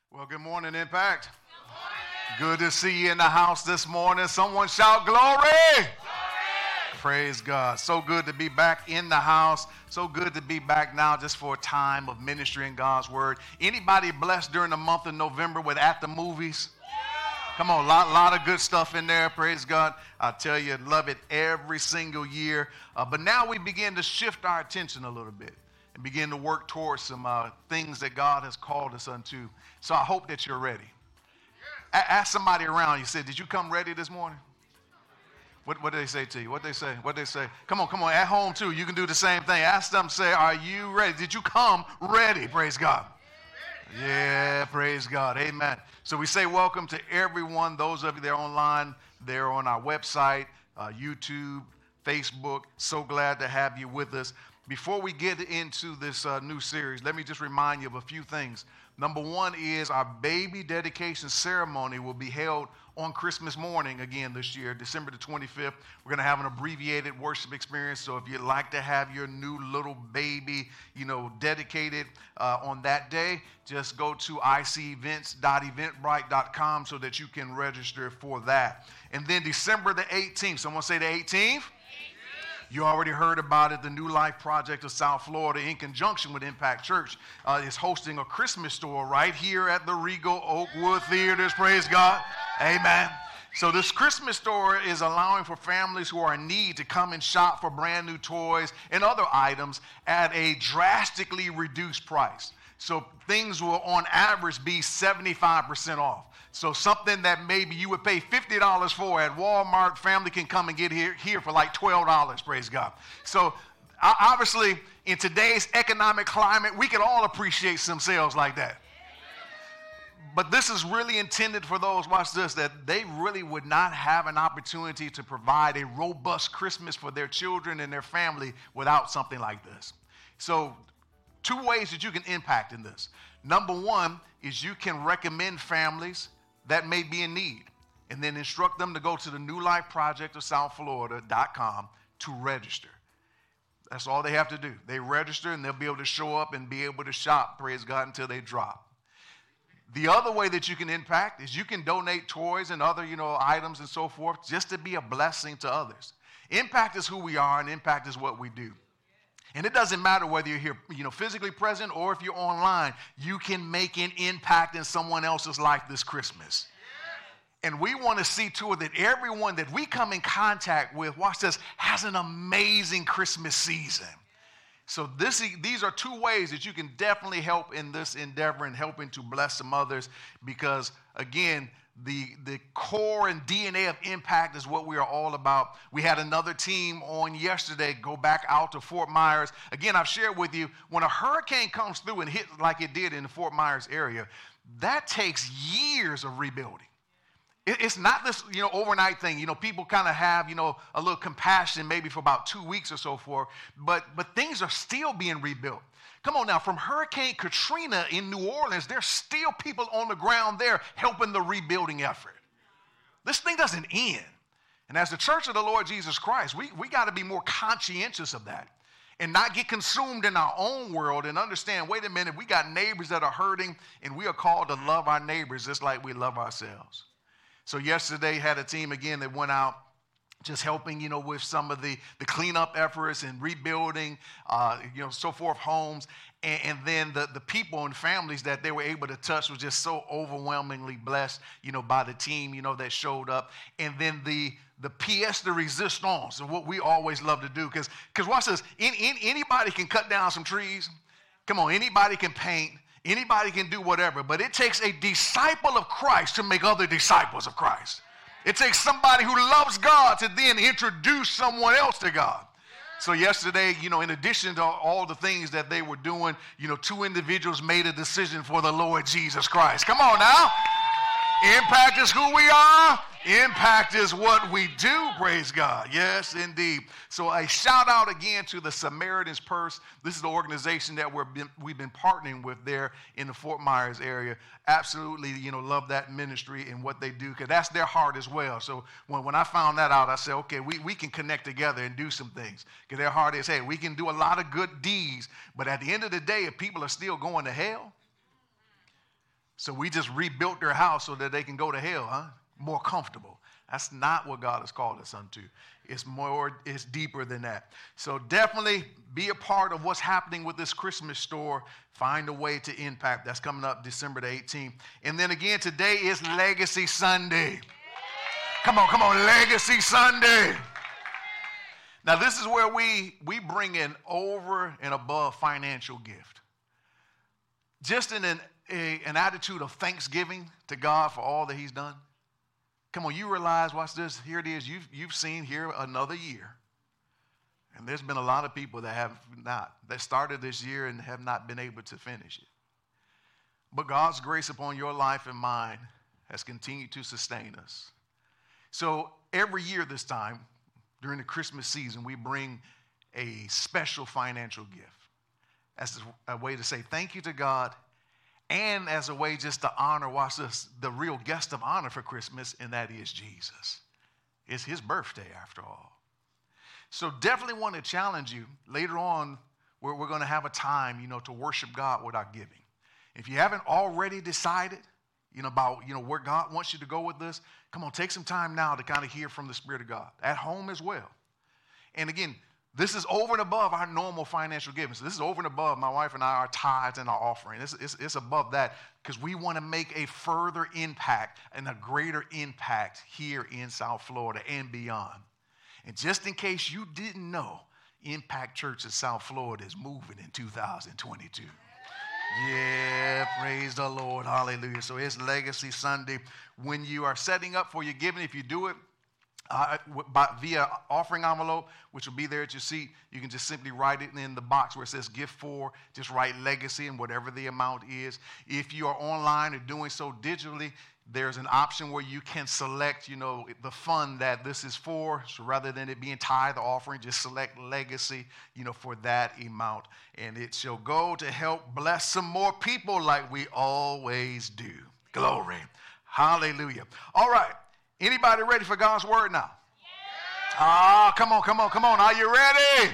Well, good morning, Impact. Good morning. Good to see you in the house this morning. Someone shout glory. Glory. Praise God. So good to be back in the house. So good to be back now just for a time of ministry in God's word. Anybody blessed during the month of November with At the Movies? Come on, lot of good stuff in there. Praise God. I tell you, love it every single year. But now we begin to shift our attention a little bit and begin to work towards some things that God has called us unto. So I hope that you're ready. Ask somebody around you. Say, did you come ready this morning? What did they say to you? What they say? What they say? Come on. At home too, you can do the same thing. Ask them, say, are you ready? Did you come ready? Praise God. Yeah, praise God. Amen. So we say welcome to everyone. Those of you that are online, they're on our website, YouTube, Facebook. So glad to have you with us. Before we get into this new series, let me just remind you of a few things. Number one is our baby dedication ceremony will be held on Christmas morning again this year, December the 25th. We're going to have an abbreviated worship experience. So if you'd like to have your new little baby, dedicated on that day, just go to icevents.eventbrite.com so that you can register for that. And then December the 18th, someone say the 18th? You already heard about it. The New Life Project of South Florida, in conjunction with Impact Church, is hosting a Christmas store right here at the Regal Oakwood Theaters. Praise God. Amen. So this Christmas store is allowing for families who are in need to come and shop for brand new toys and other items at a drastically reduced price. So things will, on average, be 75% off. So something that maybe you would pay $50 for at Walmart, family can come and get here for like $12, praise God. So obviously, in today's economic climate, we can all appreciate some sales like that. But this is really intended for those, watch this, that they really would not have an opportunity to provide a robust Christmas for their children and their family without something like this. So 2 ways that you can impact in this. Number one is you can recommend families that may be in need, and then instruct them to go to the New Life Project of South Florida.com to register. That's all they have to do. They register, and they'll be able to show up and be able to shop, praise God, until they drop. The other way that you can impact is you can donate toys and other, items and so forth, just to be a blessing to others. Impact is who we are, and impact is what we do. And it doesn't matter whether you're here, physically present, or if you're online, you can make an impact in someone else's life this Christmas. And we want to see to it that everyone that we come in contact with, watch this, has an amazing Christmas season. So these are 2 ways that you can definitely help in this endeavor and helping to bless some others, because, again, the core and DNA of Impact is what we are all about. We had another team on yesterday go back out to Fort Myers. Again, I've shared with you, when a hurricane comes through and hit like it did in the Fort Myers area, that takes years of rebuilding. It's not this, overnight thing. People kind of have, a little compassion maybe for about 2 weeks or so forth, but things are still being rebuilt. Come on now, from Hurricane Katrina in New Orleans, there's still people on the ground there helping the rebuilding effort. This thing doesn't end. And as the Church of the Lord Jesus Christ, we got to be more conscientious of that and not get consumed in our own world and understand, wait a minute, we got neighbors that are hurting, and we are called to love our neighbors just like we love ourselves. So yesterday had a team again that went out just helping, with some of the cleanup efforts and rebuilding, so forth, homes. And then the people and families that they were able to touch was just so overwhelmingly blessed, by the team, that showed up. And then the pièce de résistance, and what we always love to do, because watch this, anybody can cut down some trees. Come on, anybody can paint. Anybody can do whatever. But it takes a disciple of Christ to make other disciples of Christ. It takes somebody who loves God to then introduce someone else to God. So yesterday, in addition to all the things that they were doing, 2 individuals made a decision for the Lord Jesus Christ. Come on now. Impact is who we are. Impact is what we do, praise God. Yes, indeed. So a shout out again to the Samaritan's Purse. This is the organization that we've been partnering with there in the Fort Myers area. Absolutely, love that ministry and what they do, because that's their heart as well. So when I found that out, I said, okay, we can connect together and do some things, because their heart is, hey, we can do a lot of good deeds, but at the end of the day, if people are still going to hell, So we just rebuilt their house so that they can go to hell, huh? More comfortable. That's not what God has called us unto. It's deeper than that. So definitely be a part of what's happening with this Christmas store. Find a way to impact. That's coming up December the 18th. And then again, today is Legacy Sunday. Come on, Legacy Sunday. Now this is where we bring in over and above financial gift. Just in an attitude of thanksgiving to God for all that he's done. Come on, you realize, watch this, here it is, you've seen here another year. And there's been a lot of people that started this year and have not been able to finish it. But God's grace upon your life and mine has continued to sustain us. So every year this time, during the Christmas season, we bring a special financial gift. As a way to say thank you to God, and as a way just to honor, watch this, the real guest of honor for Christmas, and that is Jesus. It's his birthday after all. So definitely want to challenge you. Later on, we're going to have a time, to worship God with our giving. If you haven't already decided, about, where God wants you to go with this, come on, take some time now to kind of hear from the Spirit of God. At home as well. And again, this is over and above our normal financial giving. So this is over and above my wife and I, our tithes and our offering. It's above that because we want to make a further impact and a greater impact here in South Florida and beyond. And just in case you didn't know, Impact Church of South Florida is moving in 2022. Yeah, praise the Lord. Hallelujah. So it's Legacy Sunday. When you are setting up for your giving, if you do it, via offering envelope, which will be there at your seat, you can just simply write it in the box where it says give for, just write legacy and whatever the amount is. If you are online or doing so digitally, there's an option where you can select, the fund that this is for. So rather than it being tithe or offering, just select legacy, for that amount. And it shall go to help bless some more people like we always do. Glory. Hallelujah. All right. Anybody ready for God's word now? Yeah. Come on. Are you ready? Yeah.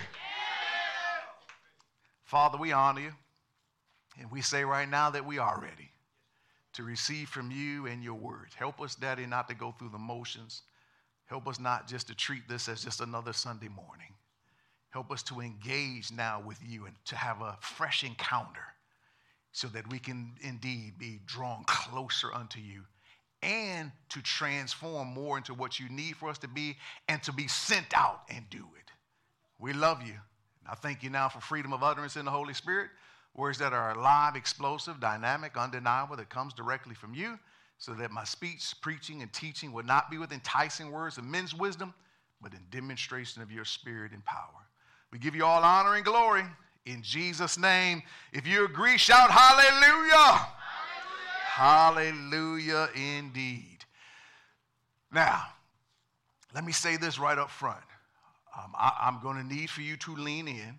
Father, we honor you. And we say right now that we are ready to receive from you and your word. Help us, Daddy, not to go through the motions. Help us not just to treat this as just another Sunday morning. Help us to engage now with you and to have a fresh encounter so that we can indeed be drawn closer unto you, and to transform more into what you need for us to be and to be sent out and do it. We love you. I thank you now for freedom of utterance in the Holy Spirit, words that are alive, explosive, dynamic, undeniable, that comes directly from you, so that my speech, preaching, and teaching would not be with enticing words of men's wisdom, but in demonstration of your spirit and power. We give you all honor and glory in Jesus' name. If you agree, shout hallelujah. Hallelujah indeed. Now, let me say this right up front. I'm going to need for you to lean in.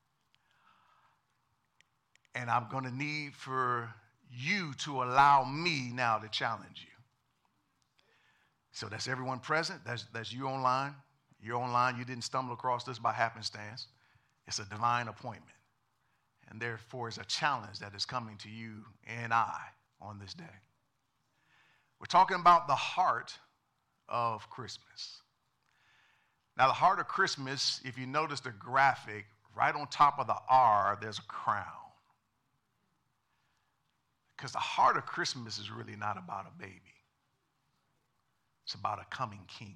And I'm going to need for you to allow me now to challenge you. So that's everyone present. That's you online. You're online. You didn't stumble across this by happenstance. It's a divine appointment. And therefore, it's a challenge that is coming to you and I on this day. We're talking about the heart of Christmas. Now, the heart of Christmas, if you notice the graphic, right on top of the R, there's a crown. Because the heart of Christmas is really not about a baby. It's about a coming king.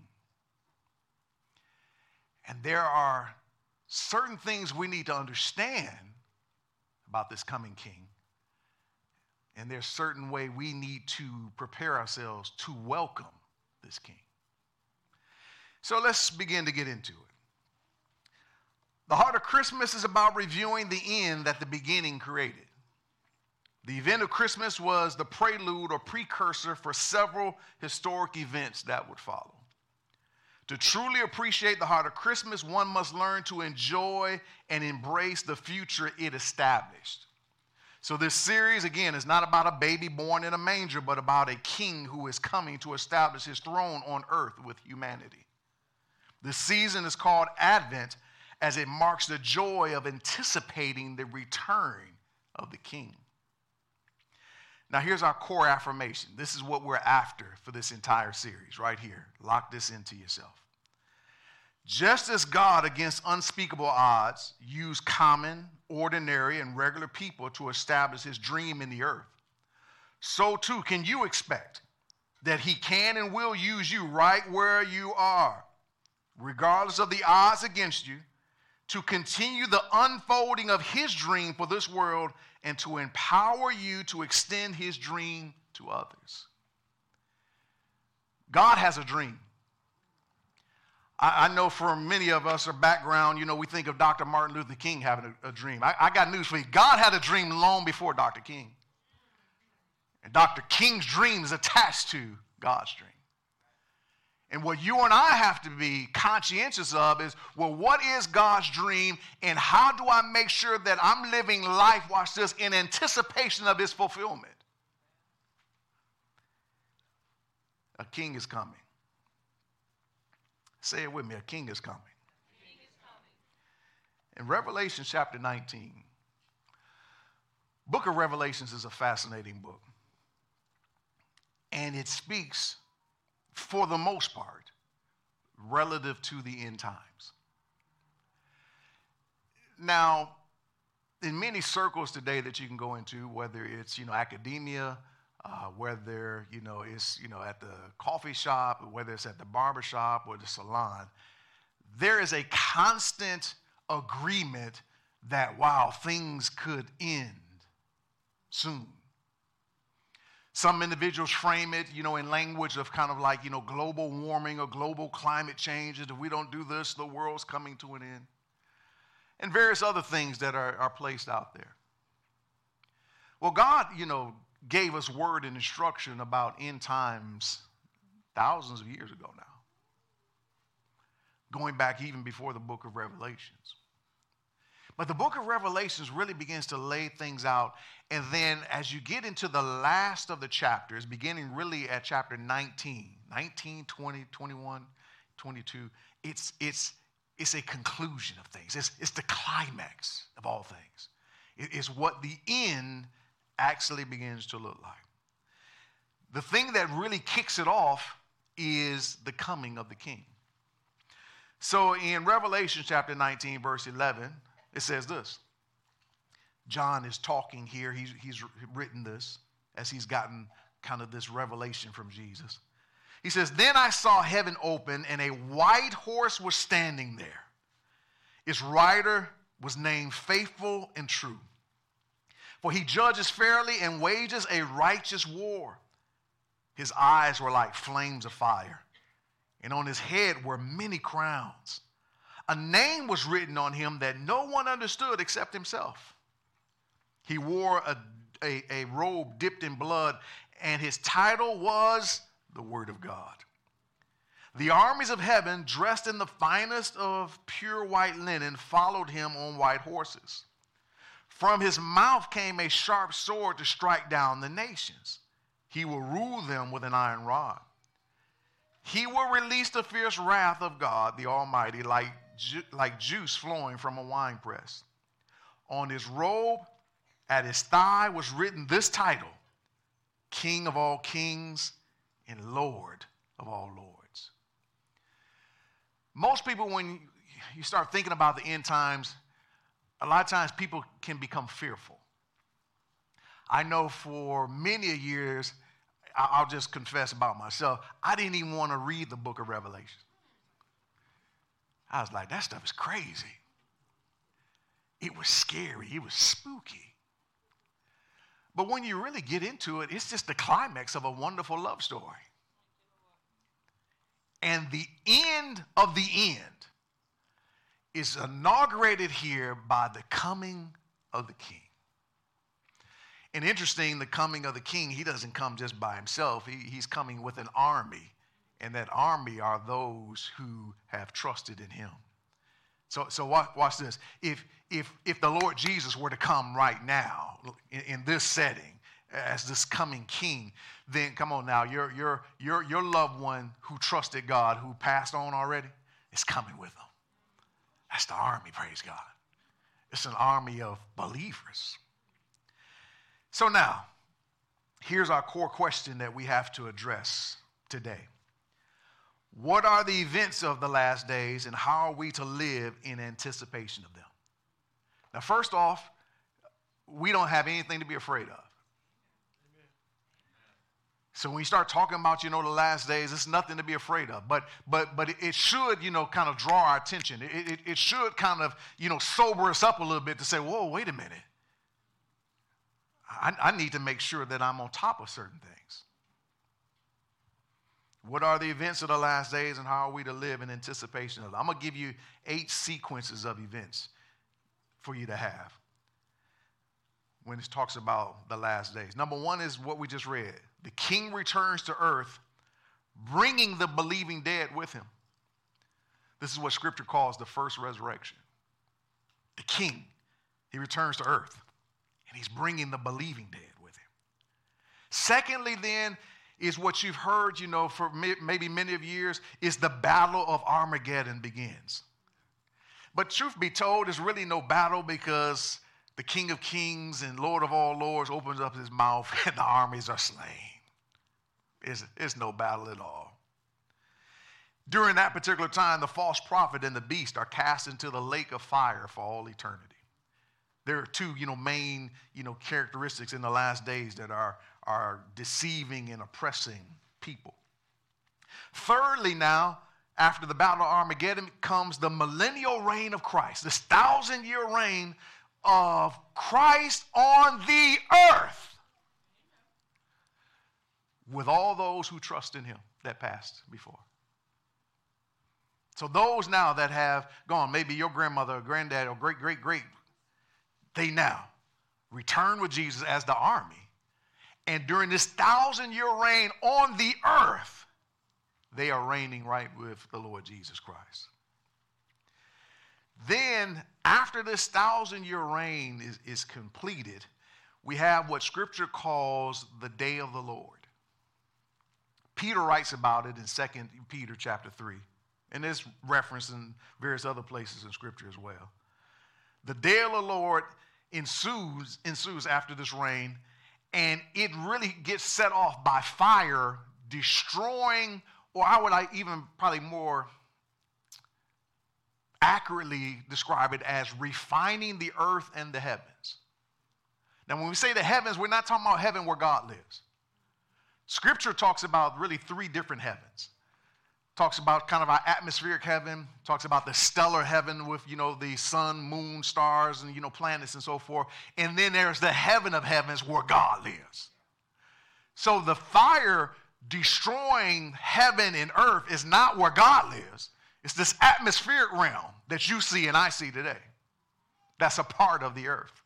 And there are certain things we need to understand about this coming king. And there's a certain way we need to prepare ourselves to welcome this king. So let's begin to get into it. The heart of Christmas is about reviewing the end that the beginning created. The event of Christmas was the prelude or precursor for several historic events that would follow. To truly appreciate the heart of Christmas, one must learn to enjoy and embrace the future it established. So this series, again, is not about a baby born in a manger, but about a king who is coming to establish his throne on earth with humanity. This season is called Advent, as it marks the joy of anticipating the return of the king. Now, here's our core affirmation. This is what we're after for this entire series right here. Lock this into yourself. Just as God, against unspeakable odds, used common, ordinary, and regular people to establish his dream in the earth, so too can you expect that he can and will use you right where you are, regardless of the odds against you, to continue the unfolding of his dream for this world and to empower you to extend his dream to others. God has a dream. I know for many of us, our background, we think of Dr. Martin Luther King having a dream. I got news for you. God had a dream long before Dr. King. And Dr. King's dream is attached to God's dream. And what you and I have to be conscientious of is, well, what is God's dream and how do I make sure that I'm living life, watch this, in anticipation of his fulfillment? A king is coming. Say it with me, a king is coming. King is coming. In Revelation chapter 19, book of Revelations is a fascinating book. And it speaks, for the most part, relative to the end times. Now, in many circles today that you can go into, whether it's, academia, whether, it's, at the coffee shop, or whether it's at the barber shop or the salon, there is a constant agreement that, wow, things could end soon. Some individuals frame it, in language of kind of like, global warming or global climate change. If we don't do this, the world's coming to an end. And various other things that are placed out there. Well, God, gave us word and instruction about end times thousands of years ago now. Going back even before the book of Revelations. But the book of Revelations really begins to lay things out. And then as you get into the last of the chapters, beginning really at chapter 19, 20, 21, 22, it's a conclusion of things. It's the climax of all things. It's what the end actually begins to look like. The thing that really kicks it off is the coming of the king. So in Revelation chapter 19, verse 11, it says this. John is talking here. He's written this as he's gotten kind of this revelation from Jesus. He says, "Then I saw heaven open, and a white horse was standing there. Its rider was named Faithful and True. For he judges fairly and wages a righteous war. His eyes were like flames of fire, and on his head were many crowns. A name was written on him that no one understood except himself. He wore a robe dipped in blood, and his title was the Word of God. The armies of heaven, dressed in the finest of pure white linen, followed him on white horses. From his mouth came a sharp sword to strike down the nations. He will rule them with an iron rod. He will release the fierce wrath of God, the Almighty, like juice flowing from a winepress. On his robe, at his thigh, was written this title: King of all kings and Lord of all lords." Most people, when you start thinking about the end times, a lot of times people can become fearful. I know for many years, I'll just confess about myself, I didn't even want to read the book of Revelation. I was like, that stuff is crazy. It was scary. It was spooky. But when you really get into it, it's just the climax of a wonderful love story. And the end of the end is inaugurated here by the coming of the king. And interesting, the coming of the king, he doesn't come just by himself. He's coming with an army. And that army are those who have trusted in him. So watch this. If the Lord Jesus were to come right now in this setting as this coming king, then come on now, your loved one who trusted God, who passed on already, is coming with them. That's the army, praise God. It's an army of believers. So now, here's our core question that we have to address today. What are the events of the last days, and how are we to live in anticipation of them? Now, first off, we don't have anything to be afraid of. So when you start talking about, the last days, it's nothing to be afraid of. But it should, kind of draw our attention. It should kind of, sober us up a little bit to say, whoa, wait a minute. I need to make sure that I'm on top of certain things. What are the events of the last days, and how are we to live in anticipation of them? I'm going to give you 8 sequences of events for you to have when it talks about the last days. Number 1 is what we just read. The king returns to earth, bringing the believing dead with him. This is what Scripture calls the first resurrection. The king, he returns to earth, and he's bringing the believing dead with him. Secondly, then, is what you've heard, for maybe many of years, is the battle of Armageddon begins. But truth be told, there's really no battle, because the King of Kings and Lord of all lords opens up his mouth and the armies are slain. It's no battle at all. During that particular time, the false prophet and the beast are cast into the lake of fire for all eternity. There are 2, main, characteristics in the last days that are deceiving and oppressing people. Thirdly, now, after the battle of Armageddon comes the millennial reign of Christ, this 1,000-year reign of Christ on the earth, with all those who trust in him that passed before. So those now that have gone, maybe your grandmother or granddad or great, they now return with Jesus as the army. And during this 1,000-year reign on the earth, they are reigning right with the Lord Jesus Christ. Then, after this 1,000-year reign is completed, we have what Scripture calls the day of the Lord. Peter writes about it in 2 Peter chapter 3, and there's reference in various other places in Scripture as well. The day of the Lord ensues after this reign, and it really gets set off by fire, destroying, or I even probably more accurately describe it as refining the earth and the heavens. Now, when we say the heavens, we're not talking about heaven where God lives. Scripture talks about really 3 different heavens. Talks about kind of our atmospheric heaven, talks about the stellar heaven with, the sun, moon, stars, and, planets and so forth. And then there's the heaven of heavens where God lives. So the fire destroying heaven and earth is not where God lives. It's this atmospheric realm that you see and I see today. That's a part of the earth.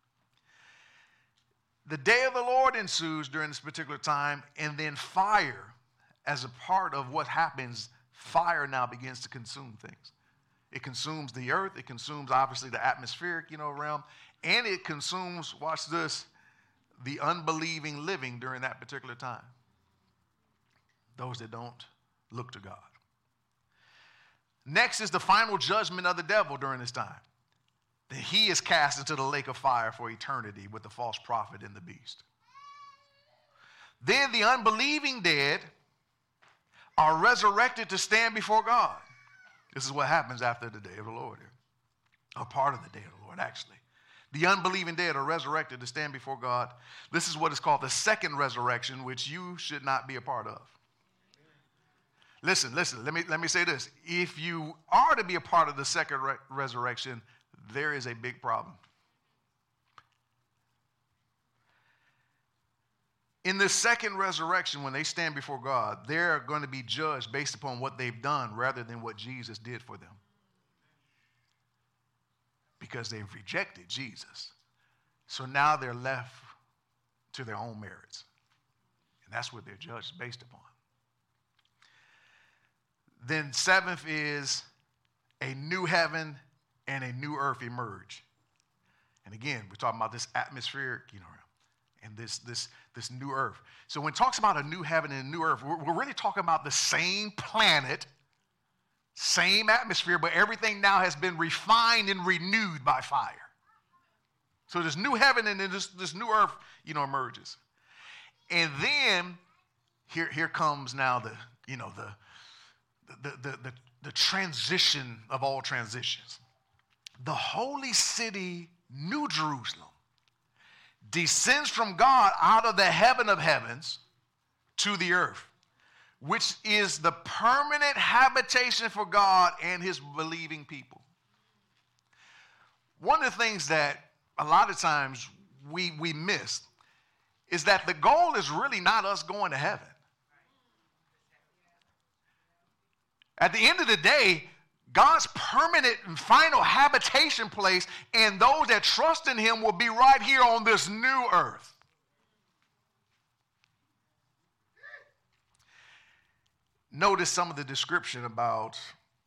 The day of the Lord ensues during this particular time, and then fire, as a part of what happens, fire now begins to consume things. It consumes the earth. It consumes, obviously, the atmospheric, realm. And it consumes, watch this, the unbelieving living during that particular time. Those that don't look to God. Next is the final judgment of the devil during this time. That he is cast into the lake of fire for eternity with the false prophet and the beast. Then the unbelieving dead are resurrected to stand before God. This is what happens after the day of the Lord. A part of the day of the Lord, actually. The unbelieving dead are resurrected to stand before God. This is what is called the second resurrection, which you should not be a part of. Listen, let me say this. If you are to be a part of the second resurrection, there is a big problem. In the second resurrection, when they stand before God, they're going to be judged based upon what they've done rather than what Jesus did for them. Because they've rejected Jesus. So now they're left to their own merits. And that's what they're judged based upon. Then 7th is a new heaven and a new earth emerge. And again, we're talking about this atmospheric, and this new earth. So when it talks about a new heaven and a new earth, we're really talking about the same planet, same atmosphere, but everything now has been refined and renewed by fire. So this new heaven and then this new earth, emerges. And then here comes now the transition of all transitions. The holy city, New Jerusalem, descends from God out of the heaven of heavens to the earth, which is the permanent habitation for God and his believing people. One of the things that a lot of times we miss is that the goal is really not us going to heaven. At the end of the day, God's permanent and final habitation place, and those that trust in him will be right here on this new earth. Notice some of the description about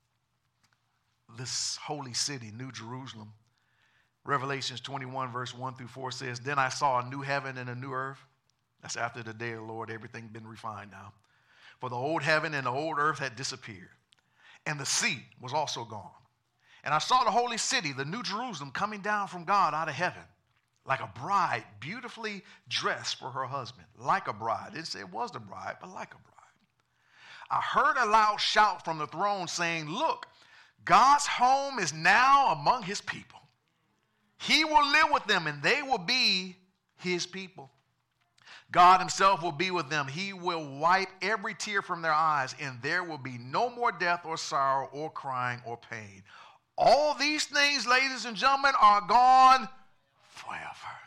this holy city, New Jerusalem. Revelations 21, verse 1 through 4 says, "Then I saw a new heaven and a new earth." That's after the day of the Lord. Everything been refined now. "For the old heaven and the old earth had disappeared, and the sea was also gone. And I saw the holy city, the New Jerusalem, coming down from God out of heaven, like a bride beautifully dressed for her husband." Like a bride. It didn't say it was the bride, but like a bride. "I heard a loud shout from the throne saying, 'Look, God's home is now among his people. He will live with them, and they will be his people. God himself will be with them. He will wipe every tear from their eyes, and there will be no more death or sorrow or crying or pain. All these things, ladies and gentlemen, are gone forever."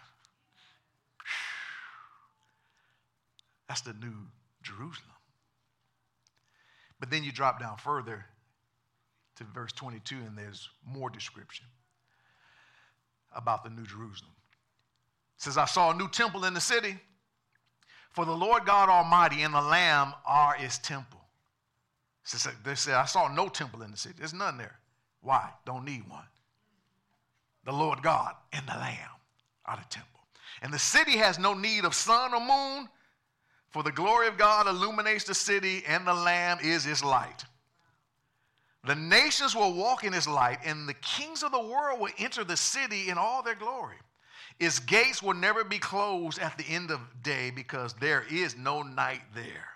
That's the New Jerusalem. But then you drop down further to verse 22, and there's more description about the New Jerusalem. It says, "I saw a new temple in the city, for the Lord God Almighty and the Lamb are his temple." They said, "I saw no temple in the city." There's none there. Why? Don't need one. The Lord God and the Lamb are the temple. "And the city has no need of sun or moon, for the glory of God illuminates the city, and the Lamb is its light. The nations will walk in its light, and the kings of the world will enter the city in all their glory. Its gates will never be closed at the end of day, because there is no night there."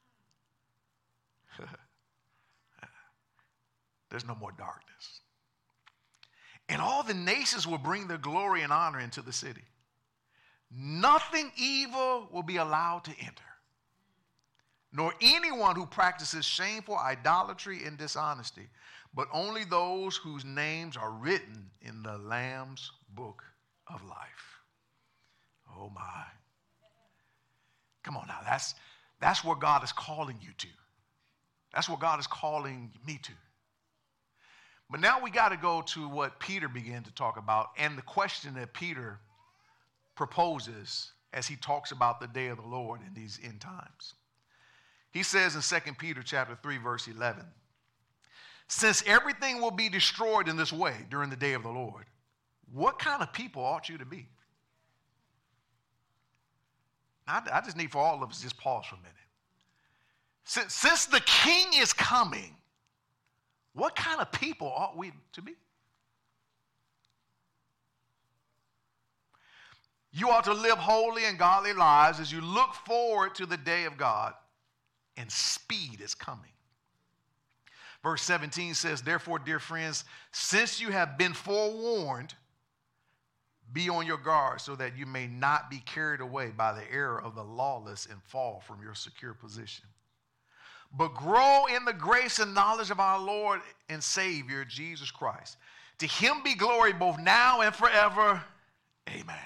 There's no more darkness. "And all the nations will bring their glory and honor into the city. Nothing evil will be allowed to enter, nor anyone who practices shameful idolatry and dishonesty, but only those whose names are written in the Lamb's book of life." Oh my. Come on now, that's where God is calling you to. That's what God is calling me to. But now we got to go to what Peter began to talk about, and the question that Peter proposes as he talks about the day of the Lord in these end times. He says in 2 Peter chapter 3, verse 11, "Since everything will be destroyed in this way during the day of the Lord, what kind of people ought you to be?" I just need for all of us to just pause for a minute. Since the King is coming, what kind of people ought we to be? You ought to live holy and godly lives as you look forward to the day of God, and speed is coming. Verse 17 says, "Therefore, dear friends, since you have been forewarned, be on your guard so that you may not be carried away by the error of the lawless and fall from your secure position. But grow in the grace and knowledge of our Lord and Savior, Jesus Christ. To him be glory both now and forever. Amen."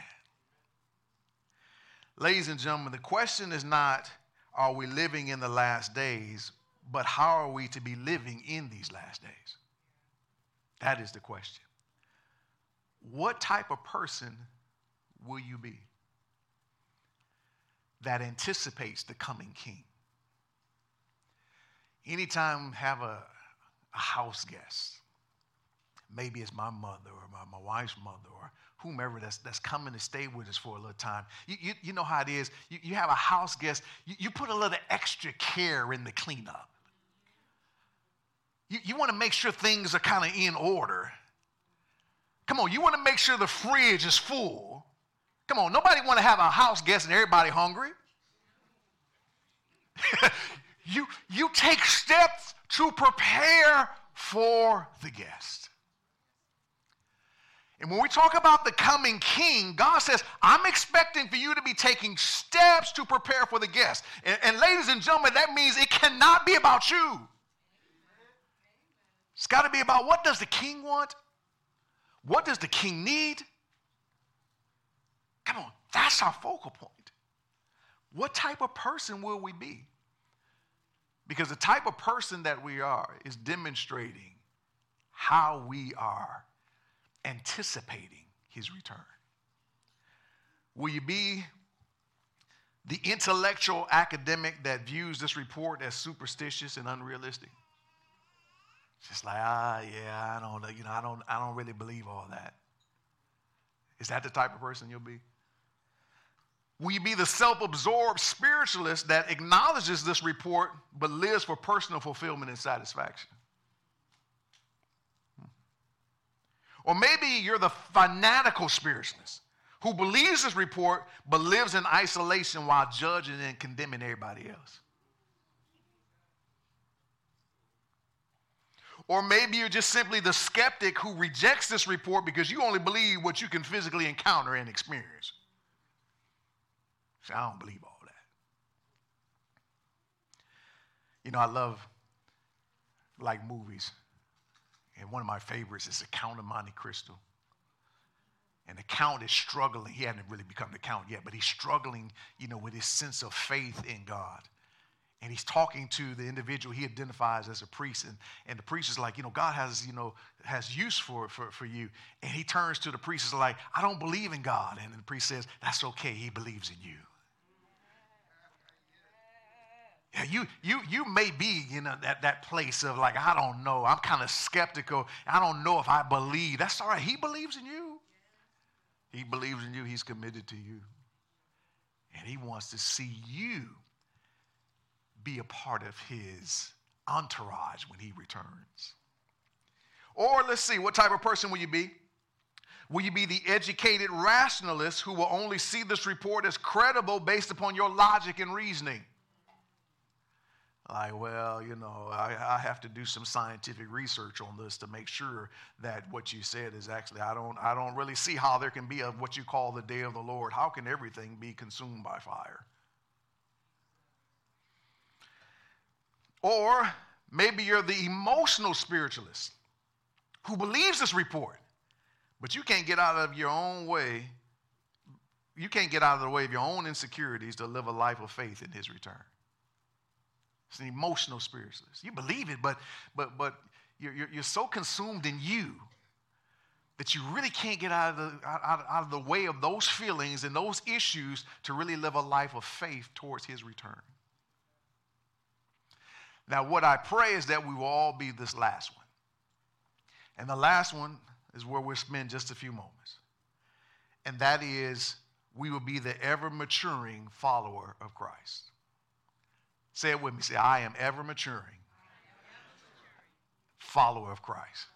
Ladies and gentlemen, the question is not, are we living in the last days, but how are we to be living in these last days? That is the question. What type of person will you be that anticipates the coming King? Anytime I have a house guest, maybe it's my mother or my wife's mother or whomever that's coming to stay with us for a little time. You know how it is. You have a house guest. You put a little extra care in the cleanup. You want to make sure things are kind of in order. Come on, you want to make sure the fridge is full. Come on, nobody want to have a house guest and everybody hungry. take steps to prepare for the guest. And when we talk about the coming king, God says, I'm expecting for you to be taking steps to prepare for the guest. And ladies and gentlemen, that means it cannot be about you. It's got to be about, what does the king want? What does the king need? Come on, that's our focal point. What type of person will we be? Because the type of person that we are is demonstrating how we are anticipating his return. Will you be the intellectual academic that views this report as superstitious and unrealistic? It's just like, yeah, I don't really believe all that. Is that the type of person you'll be? Will you be the self-absorbed spiritualist that acknowledges this report but lives for personal fulfillment and satisfaction? Or maybe you're the fanatical spiritualist who believes this report but lives in isolation while judging and condemning everybody else. Or maybe you're just simply the skeptic who rejects this report because you only believe what you can physically encounter and experience. I don't believe all that. You know, I love, like, movies. And one of my favorites is The Count of Monte Cristo. And the Count is struggling. He hadn't really become the Count yet, but he's struggling, with his sense of faith in God. And he's talking to the individual he identifies as a priest. And the priest is like, God has use for you. And he turns to the priest and is like, I don't believe in God. And the priest says, that's okay. He believes in you. Yeah, you may be at that place of like, I don't know. I'm kind of skeptical. I don't know if I believe. That's all right. He believes in you. He believes in you. He's committed to you. And he wants to see you be a part of his entourage when he returns. Or let's see, what type of person will you be? Will you be the educated rationalist who will only see this report as credible based upon your logic and reasoning? Like, well, I have to do some scientific research on this to make sure that what you said is actually, I don't really see how there can be what you call the day of the Lord. How can everything be consumed by fire? Or maybe you're the emotional spiritualist who believes this report, but you can't get out of your own way. You can't get out of the way of your own insecurities to live a life of faith in his return. It's an emotional spiritualist. You believe it, but you're so consumed in you that you really can't get out of the way of those feelings and those issues to really live a life of faith towards his return. Now, what I pray is that we will all be this last one. And the last one is where we'll spend just a few moments. And that is, we will be the ever-maturing follower of Christ. Say it with me. Say, I am ever-maturing follower of Christ.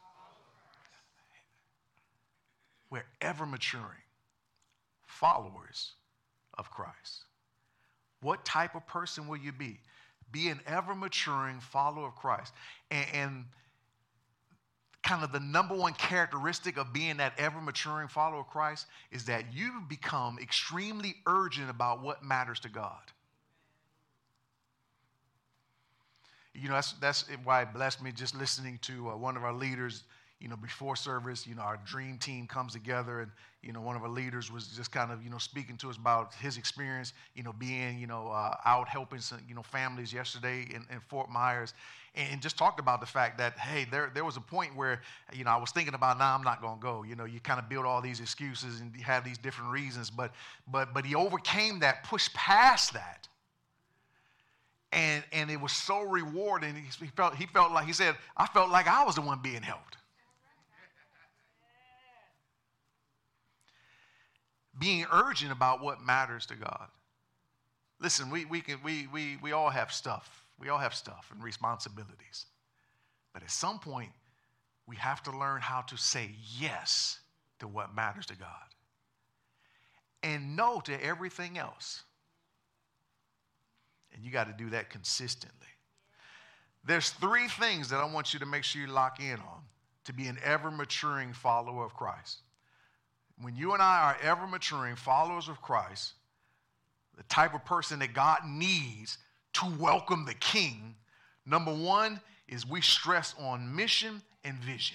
We're ever-maturing followers of Christ. What type of person will you be? Be an ever-maturing follower of Christ. And kind of the number one characteristic of being that ever-maturing follower of Christ is that you become extremely urgent about what matters to God. That's why it blessed me just listening to one of our leaders, before service, our dream team comes together, and, one of our leaders was just kind of, speaking to us about his experience, being, out helping some, families yesterday in Fort Myers, and just talked about the fact that, hey, there was a point where, I was thinking about, I'm not going to go. You kind of build all these excuses and you have these different reasons, but he overcame that, pushed past that. And it was so rewarding. He felt like, he said, I felt like I was the one being helped. Being urgent about what matters to God. Listen, we all have stuff. We all have stuff and responsibilities. But at some point, we have to learn how to say yes to what matters to God. And no to everything else. And you got to do that consistently. There's three things that I want you to make sure you lock in on to be an ever-maturing follower of Christ. When you and I are ever-maturing followers of Christ, the type of person that God needs to welcome the King, number one is we stress on mission and vision.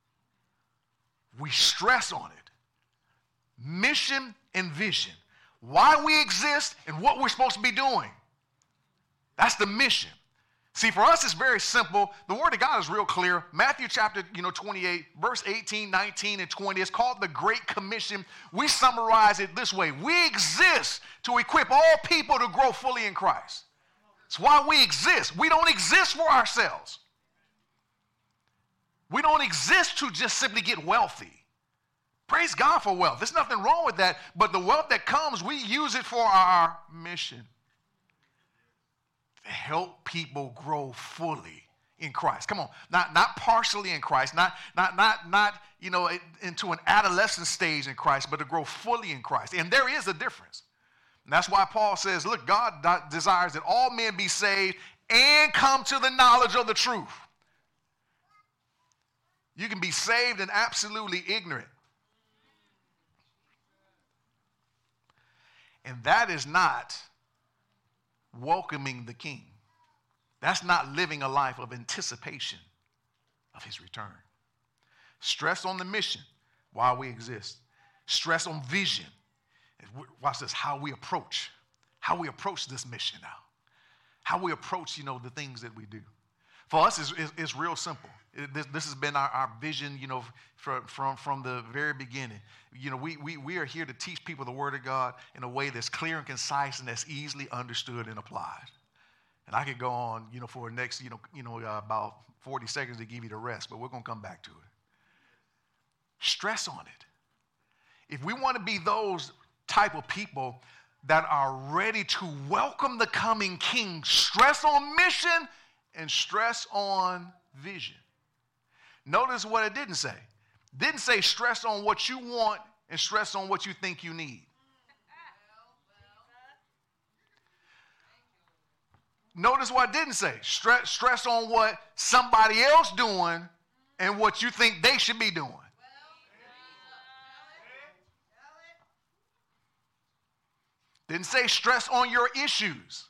We stress on it. Mission and vision. Why we exist and what we're supposed to be doing. That's the mission. See, for us, it's very simple. The Word of God is real clear. Matthew chapter 28, verse 18, 19, and 20. It's called the Great Commission. We summarize it this way. We exist to equip all people to grow fully in Christ. It's why we exist. We don't exist for ourselves. We don't exist to just simply get wealthy. Praise God for wealth. There's nothing wrong with that. But the wealth that comes, we use it for our mission. To help people grow fully in Christ. Come on. Not partially in Christ. Not into an adolescent stage in Christ, but to grow fully in Christ. And there is a difference. And that's why Paul says, look, God desires that all men be saved and come to the knowledge of the truth. You can be saved and absolutely ignorant. And that is not welcoming the King. That's not living a life of anticipation of his return. Stress on the mission while we exist. Stress on vision. Watch this, how we approach this mission now. How we approach, the things that we do. For us, it's real simple. This has been our vision, from the very beginning. We are here to teach people the Word of God in a way that's clear and concise and that's easily understood and applied. And I could go on, for the next, about 40 seconds to give you the rest, but we're going to come back to it. Stress on it. If we want to be those type of people that are ready to welcome the coming King, stress on mission and stress on vision. Notice what it didn't say. It didn't say stress on what you want and stress on what you think you need. Notice what it didn't say. Stress on what somebody else doing and what you think they should be doing. Didn't say stress on your issues.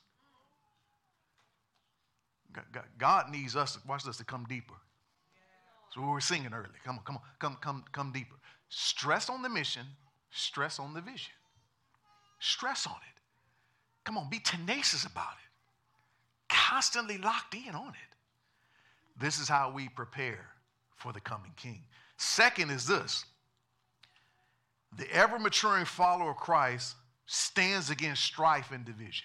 God needs us, watch this, to come deeper. So we were singing earlier. Come deeper. Stress on the mission, stress on the vision. Stress on it. Come on, be tenacious about it. Constantly locked in on it. This is how we prepare for the coming King. Second is this. The ever-maturing follower of Christ stands against strife and division.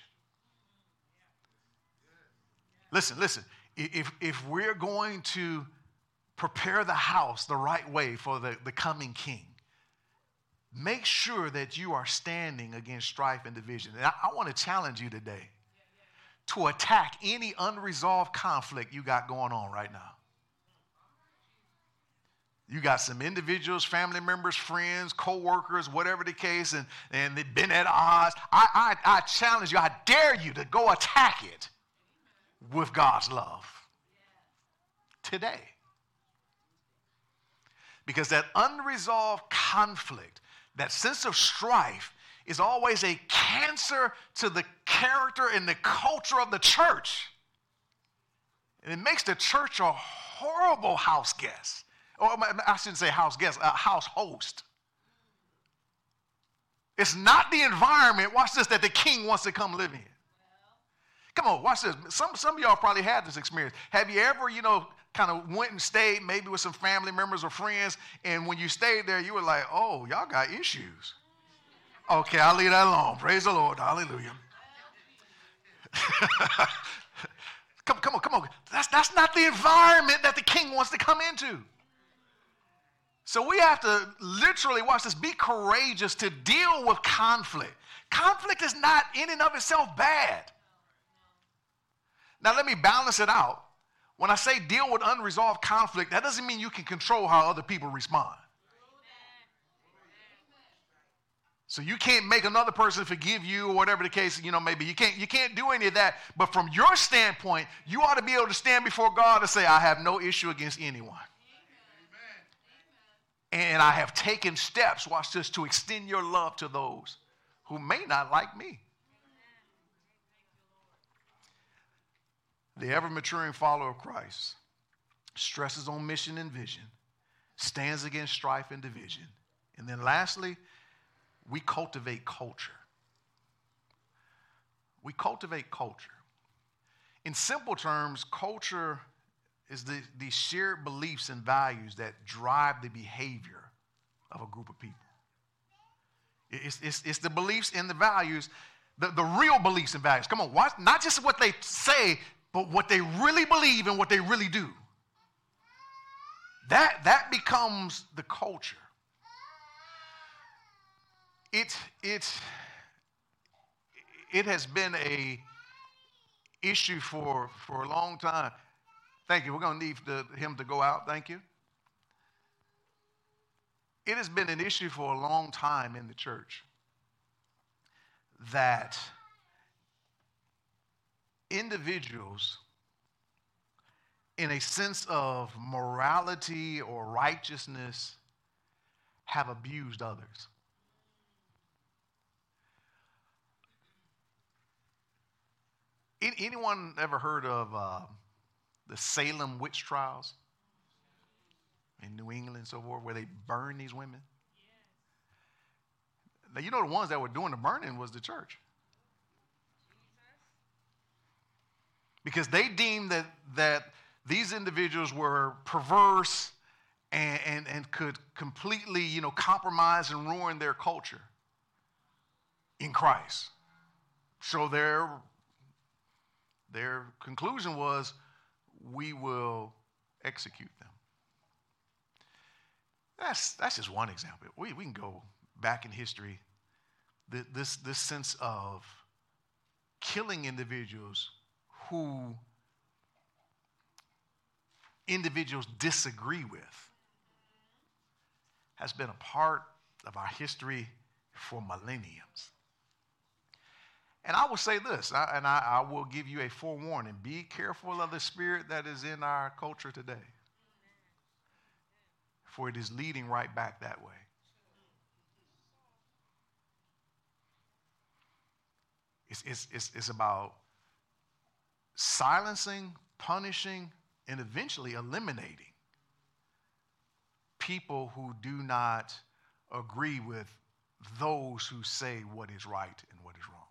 Listen. If we're going to prepare the house the right way for the coming King, make sure that you are standing against strife and division. And I want to challenge you today to attack any unresolved conflict you got going on right now. You got some individuals, family members, friends, co-workers, whatever the case, and they've been at odds. I challenge you, I dare you to go attack it with God's love today. Because that unresolved conflict, that sense of strife, is always a cancer to the character and the culture of the church. And it makes the church a horrible house guest. Or I shouldn't say house guest, a house host. It's not the environment, watch this, that the King wants to come live in. Come on, watch this. Some of y'all probably had this experience. Have you ever, kind of went and stayed maybe with some family members or friends, and when you stayed there, you were like, oh, y'all got issues. Okay, I'll leave that alone. Praise the Lord. Hallelujah. Come on. That's not the environment that the King wants to come into. So we have to literally, watch this, be courageous to deal with conflict. Conflict is not in and of itself bad. Now let me balance it out. When I say deal with unresolved conflict, that doesn't mean you can control how other people respond. So you can't make another person forgive you or whatever the case, maybe. You can't do any of that. But from your standpoint, you ought to be able to stand before God and say, I have no issue against anyone. Amen. And I have taken steps, watch this, to extend your love to those who may not like me. The ever-maturing follower of Christ stresses on mission and vision, stands against strife and division. And then lastly, we cultivate culture. We cultivate culture. In simple terms, culture is the shared beliefs and values that drive the behavior of a group of people. It's the beliefs and the values, the real beliefs and values. Come on, watch, not just what they say, but what they really believe and what they really do. That becomes the culture. It has been a issue for a long time. Thank you. We're going to need him to go out. Thank you. It has been an issue for a long time in the church that individuals, in a sense of morality or righteousness, have abused others. Anyone ever heard of the Salem witch trials in New England and so forth, where they burned these women? Now, you know the ones that were doing the burning was the church. Because they deemed that these individuals were perverse and could completely, compromise and ruin their culture in Christ. So their conclusion was, we will execute them. That's just one example. We can go back in history. This sense of killing individuals who individuals disagree with has been a part of our history for millenniums. And I will say this, I will give you a forewarning. Be careful of the spirit that is in our culture today, for it is leading right back that way. It's about silencing, punishing, and eventually eliminating people who do not agree with those who say what is right and what is wrong.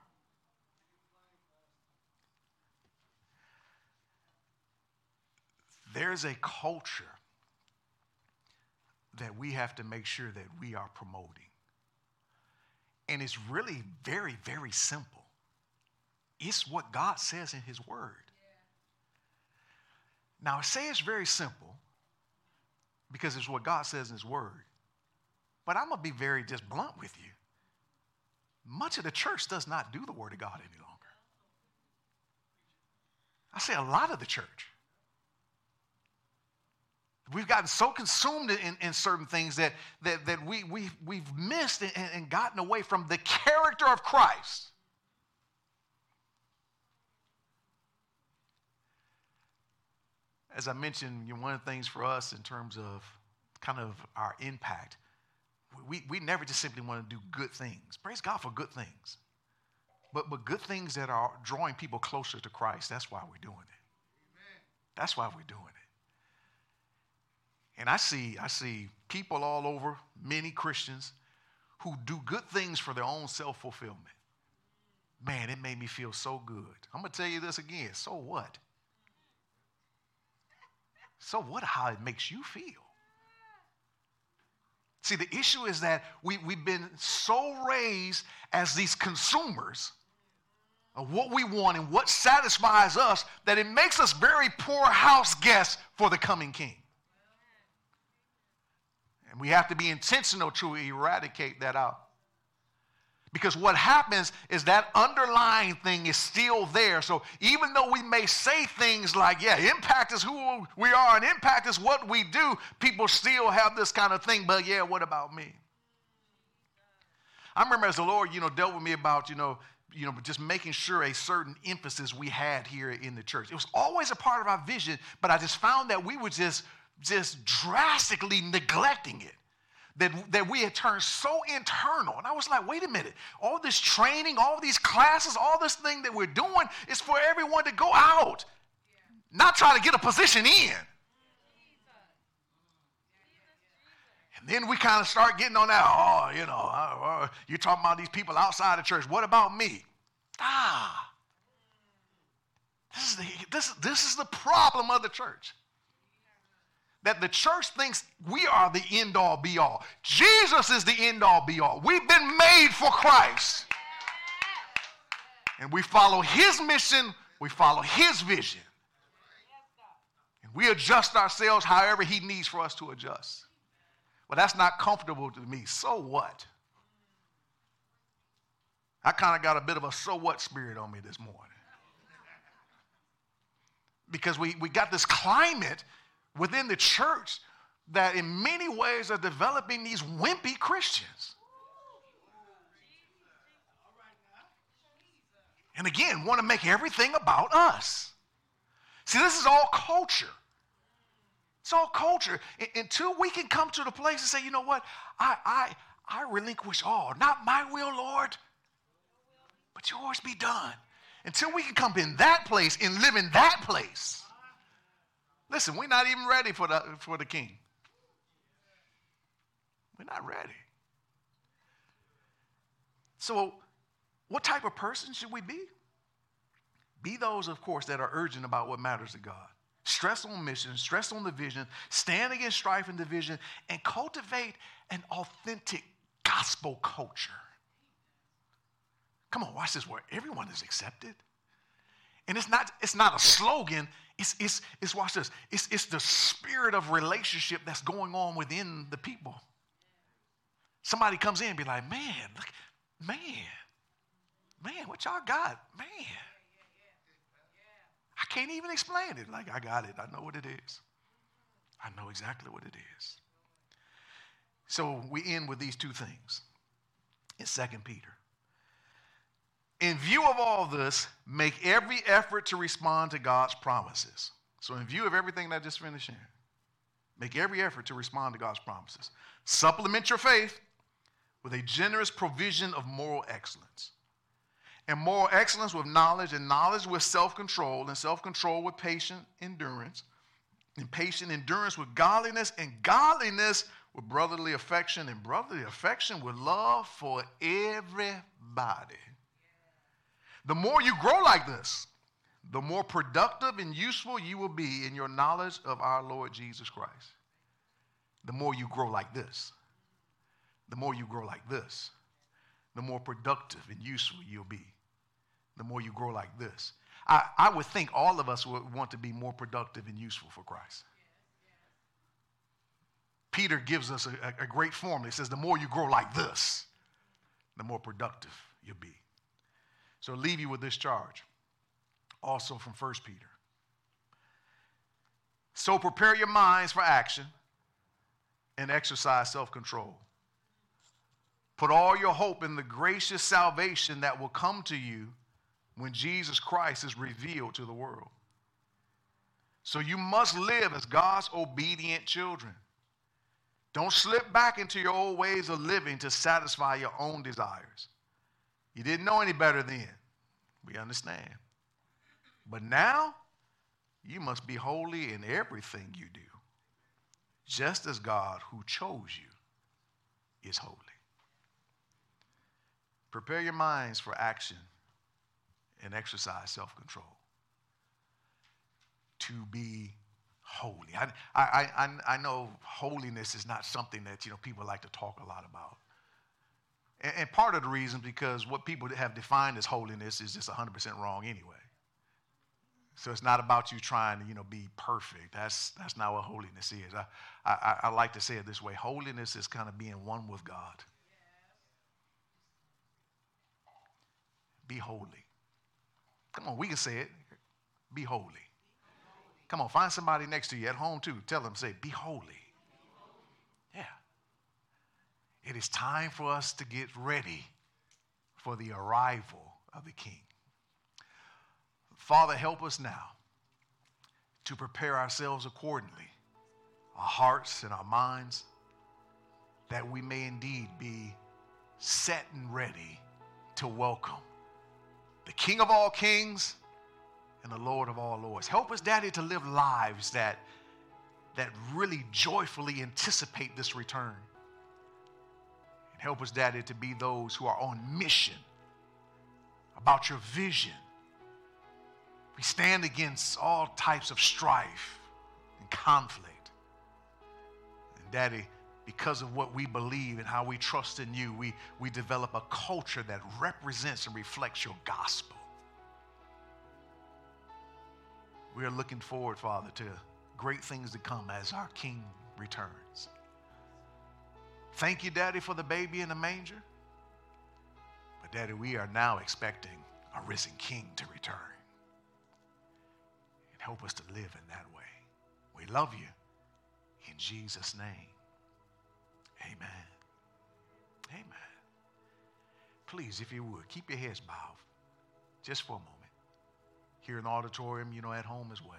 There's a culture that we have to make sure that we are promoting. And it's really very, very simple. It's what God says in his word. Now, I say it's very simple because it's what God says in his word. But I'm going to be very just blunt with you. Much of the church does not do the word of God any longer. I say a lot of the church. We've gotten so consumed in certain things that we've missed and gotten away from the character of Christ. As I mentioned, one of the things for us in terms of kind of our impact, we never just simply want to do good things. Praise God for good things. But good things that are drawing people closer to Christ, that's why we're doing it. Amen. That's why we're doing it. And I see people all over, many Christians, who do good things for their own self-fulfillment. Man, it made me feel so good. I'm going to tell you this again. So what? So what how it makes you feel? See, the issue is that we've been so raised as these consumers of what we want and what satisfies us that it makes us very poor house guests for the coming king. And we have to be intentional to eradicate that out. Because what happens is that underlying thing is still there. So even though we may say things like, yeah, impact is who we are and impact is what we do, people still have this kind of thing. But yeah, what about me? I remember as the Lord, dealt with me about, just making sure a certain emphasis we had here in the church. It was always a part of our vision, but I just found that we were just drastically neglecting it. That we had turned so internal. And I was like, wait a minute. All this training, all these classes, all this thing that we're doing is for everyone to go out. Not try to get a position in. And then we kind of start getting on that, you're talking about these people outside the church. What about me? This is the problem of the church. That the church thinks we are the end-all, be-all. Jesus is the end-all, be-all. We've been made for Christ. And we follow his mission. We follow his vision. And we adjust ourselves however he needs for us to adjust. Well, that's not comfortable to me. So what? I kind of got a bit of a so what spirit on me this morning. Because we got this climate within the church that in many ways are developing these wimpy Christians. And again, want to make everything about us. See, this is all culture. It's all culture. Until we can come to the place and say, you know what, I relinquish all. Not my will, Lord, but yours be done. Until we can come in that place and live in that place. Listen, we're not even ready for the king. We're not ready. So what type of person should we be? Be those, of course, that are urgent about what matters to God. Stress on mission, stress on the vision, stand against strife and division, and cultivate an authentic gospel culture. Come on, watch this word. Everyone is accepted. And it's not a slogan. It's watch this. It's the spirit of relationship that's going on within the people. Somebody comes in and be like, man, what y'all got? Man. I can't even explain it. Like, I got it. I know what it is. I know exactly what it is. So we end with these two things in 2 Peter. In view of all this, make every effort to respond to God's promises. So in view of everything that I just finished sharing, make every effort to respond to God's promises. Supplement your faith with a generous provision of moral excellence. And moral excellence with knowledge, and knowledge with self-control, and self-control with patient endurance, and patient endurance with godliness, and godliness with brotherly affection, and brotherly affection with love for everybody. The more you grow like this, the more productive and useful you will be in your knowledge of our Lord Jesus Christ. The more you grow like this, the more you grow like this, the more productive and useful you'll be. The more you grow like this. I would think all of us would want to be more productive and useful for Christ. Peter gives us a great formula. He says, the more you grow like this, the more productive you'll be. So I'll leave you with this charge, also from 1 Peter. So prepare your minds for action and exercise self-control. Put all your hope in the gracious salvation that will come to you when Jesus Christ is revealed to the world. So you must live as God's obedient children. Don't slip back into your old ways of living to satisfy your own desires. You didn't know any better then. We understand. But now, you must be holy in everything you do, just as God who chose you is holy. Prepare your minds for action and exercise self-control. To be holy. I know holiness is not something that people like to talk a lot about. And part of the reason because what people have defined as holiness is just 100% wrong anyway. So it's not about you trying to be perfect. That's not what holiness is. I like to say it this way. Holiness is kind of being one with God. Be holy. Come on, we can say it. Be holy. Come on, find somebody next to you at home too. Tell them, say, be holy. Yeah. It is time for us to get ready for the arrival of the King. Father, help us now to prepare ourselves accordingly, our hearts and our minds, that we may indeed be set and ready to welcome the King of all kings and the Lord of all lords. Help us, Daddy, to live lives that really joyfully anticipate this return. And help us, Daddy, to be those who are on mission about your vision. We stand against all types of strife and conflict. And Daddy, because of what we believe and how we trust in you, we develop a culture that represents and reflects your gospel. We are looking forward, Father, to great things to come as our King returns. Thank you, Daddy, for the baby in the manger. But Daddy, we are now expecting a risen King to return. And help us to live in that way. We love you. In Jesus' name, amen. Amen. Please, if you would, keep your heads bowed just for a moment. Here in the auditorium, at home as well.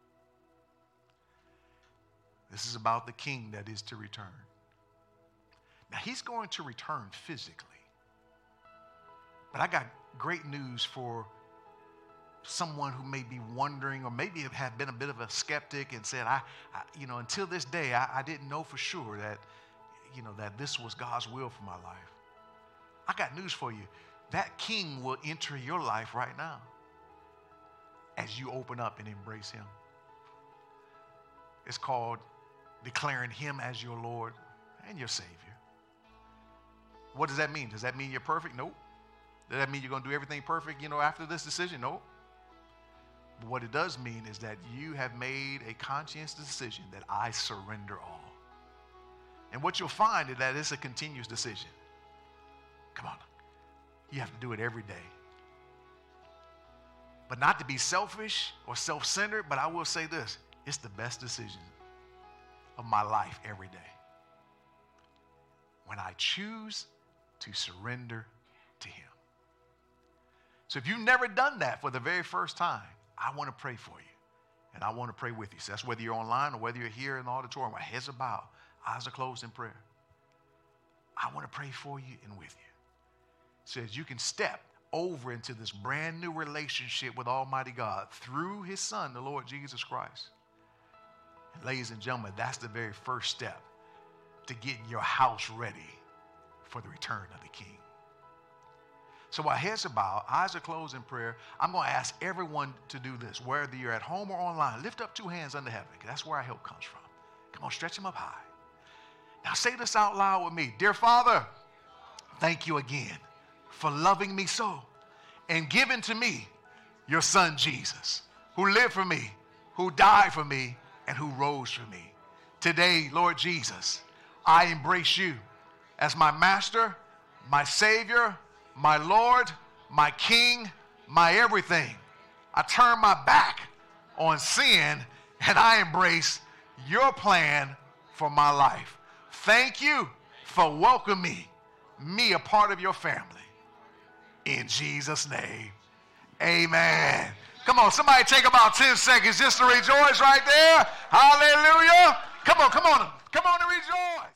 This is about the King that is to return. Now, he's going to return physically. But I got great news for someone who may be wondering or maybe have been a bit of a skeptic and said, until this day, I didn't know for sure that, that this was God's will for my life. I got news for you. That King will enter your life right now as you open up and embrace him. It's called declaring him as your Lord and your Savior. What does that mean? Does that mean you're perfect? Nope. Does that mean you're going to do everything perfect, after this decision? Nope. But what it does mean is that you have made a conscious decision that I surrender all. And what you'll find is that it's a continuous decision. Come on. You have to do it every day. But not to be selfish or self-centered, but I will say this. It's the best decision of my life every day. When I choose to surrender to him. So if you've never done that for the very first time, I want to pray for you. And I want to pray with you. So that's whether you're online or whether you're here in the auditorium, our heads are bowed, eyes are closed in prayer. I want to pray for you and with you. So as you can step over into this brand new relationship with Almighty God through his Son, the Lord Jesus Christ. And ladies and gentlemen, that's the very first step to getting your house ready for the return of the King. So while heads are bowed, eyes are closed in prayer, I'm going to ask everyone to do this. Whether you're at home or online, lift up two hands under heaven, because that's where our help comes from. Come on, stretch them up high. Now say this out loud with me. Dear Father, thank you again for loving me so and giving to me your Son Jesus, who lived for me, who died for me, and who rose for me. Today, Lord Jesus, I embrace you as my Master, my Savior, my Lord, my King, my everything. I turn my back on sin and I embrace your plan for my life. Thank you for welcoming me a part of your family. In Jesus' name, amen. Come on, somebody take about 10 seconds just to rejoice right there. Hallelujah. Come on and rejoice.